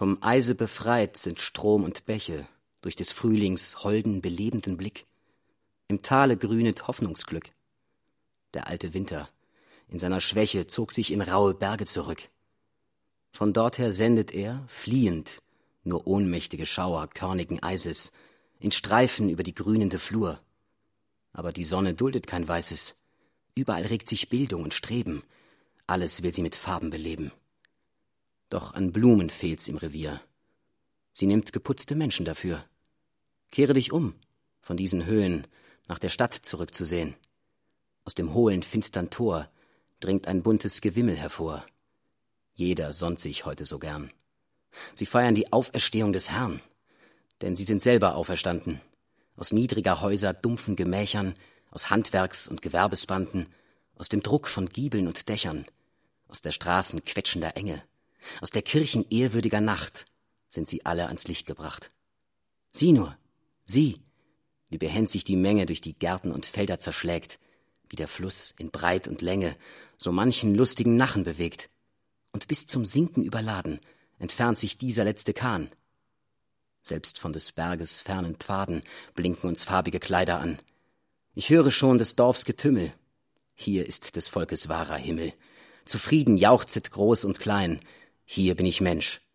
Vom Eise befreit sind Strom und Bäche, durch des Frühlings holden, belebenden Blick. Im Tale grünet Hoffnungsglück. Der alte Winter, in seiner Schwäche, zog sich in raue Berge zurück. Von dorther sendet er, fliehend, nur ohnmächtige Schauer körnigen Eises, in Streifen über die grünende Flur. Aber die Sonne duldet kein Weißes. Überall regt sich Bildung und Streben. Alles will sie mit Farben beleben. Doch an Blumen fehlt's im Revier. Sie nimmt geputzte Menschen dafür. Kehre dich um, von diesen Höhen nach der Stadt zurückzusehen. Aus dem hohlen, finstern Tor dringt ein buntes Gewimmel hervor. Jeder sonnt sich heute so gern. Sie feiern die Auferstehung des Herrn, denn sie sind selber auferstanden. Aus niedriger Häuser dumpfen Gemächern, aus Handwerks- und Gewerbesbanden, aus dem Druck von Giebeln und Dächern, aus der Straßen quetschender Enge, aus der Kirchen ehrwürdiger Nacht sind sie alle ans Licht gebracht. Sieh nur, sieh, wie behend sich die Menge durch die Gärten und Felder zerschlägt, wie der Fluss in Breit und Länge so manchen lustigen Nachen bewegt. Und bis zum Sinken überladen entfernt sich dieser letzte Kahn. Selbst von des Berges fernen Pfaden blinken uns farbige Kleider an. Ich höre schon des Dorfs Getümmel. Hier ist des Volkes wahrer Himmel. Zufrieden jauchzet groß und klein. Hier bin ich Mensch.